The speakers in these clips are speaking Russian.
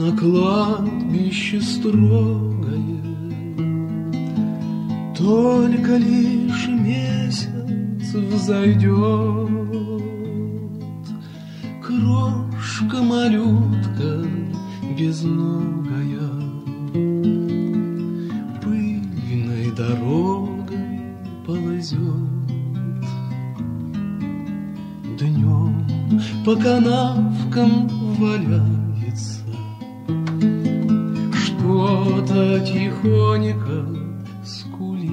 на кладбище строгое, только лишь месяц взойдет, крошка-малютка безногая пыльной дорогой ползет. Днем по канавкам валяется, что-то тихонько скулит,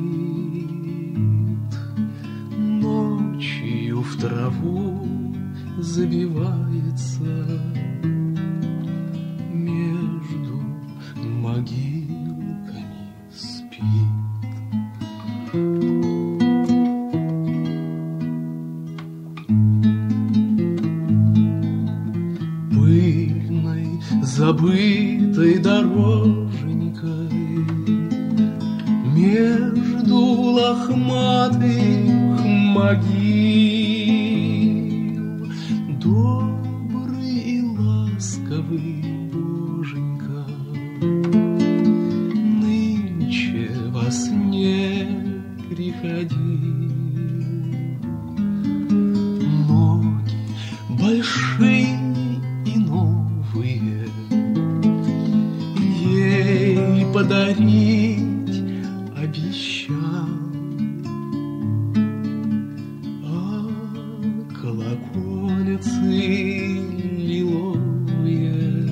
ночью в траву забивается, между могилками спит. Пыльной, забытой дороженькой между лохматых могил добрый и ласковый Боженька нынче во сне приходил. Ноги большие и новые ей подарить обещал, а колокольцы лиловые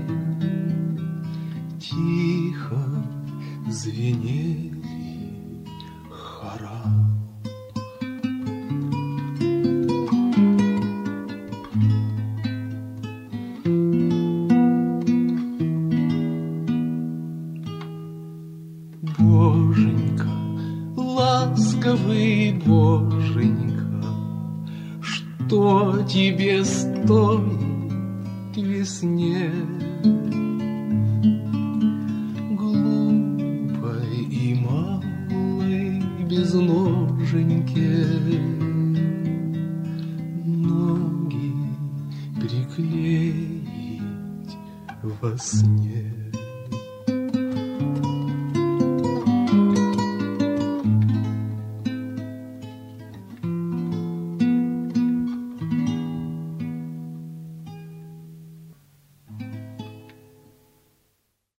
тихо звенели хором. Боженька, ласковый Боженька, что тебе стоит к весне, глупой и малой безноженьке ноги приклеить во сне.